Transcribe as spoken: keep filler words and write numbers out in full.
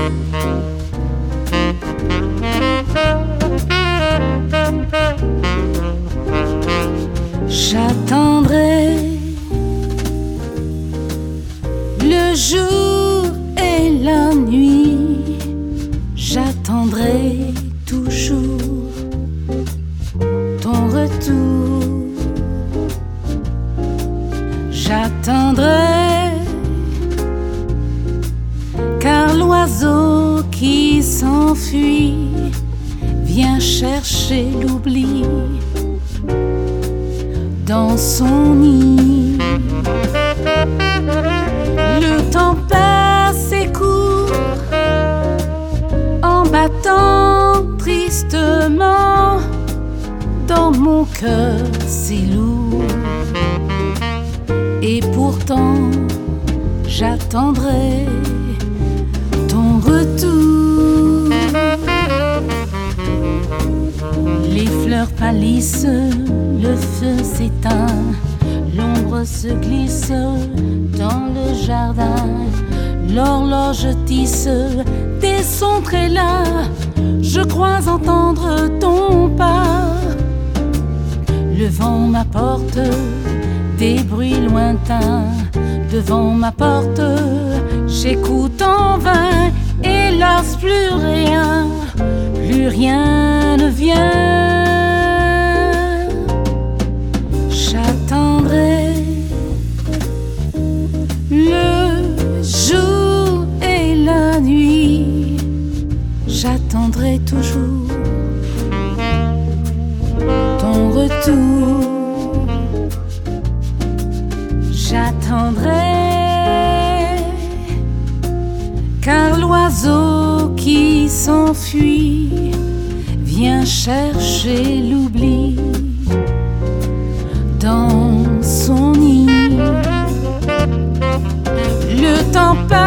J'attendrai le jour et la nuit, j'attendrai toujours ton retour. J'attendrai, car l'oiseau qui s'enfuit vient chercher l'oubli dans son nid. Le temps passe et court en battant tristement. Dans mon cœur c'est lourd, et pourtant j'attendrai ton retour. Les fleurs pâlissent, le feu s'éteint, l'ombre se glisse dans le jardin. L'horloge tisse des sons très las, je crois entendre ton pas. Le vent m'apporte des bruits lointains, devant ma porte j'écoute en vain. Hélas, plus rien, plus rien ne vient. J'attendrai le jour et la nuit, j'attendrai toujours ton retour. J'attendrai, car l'oiseau qui s'enfuit vient chercher l'oubli dans son nid. Le temps passe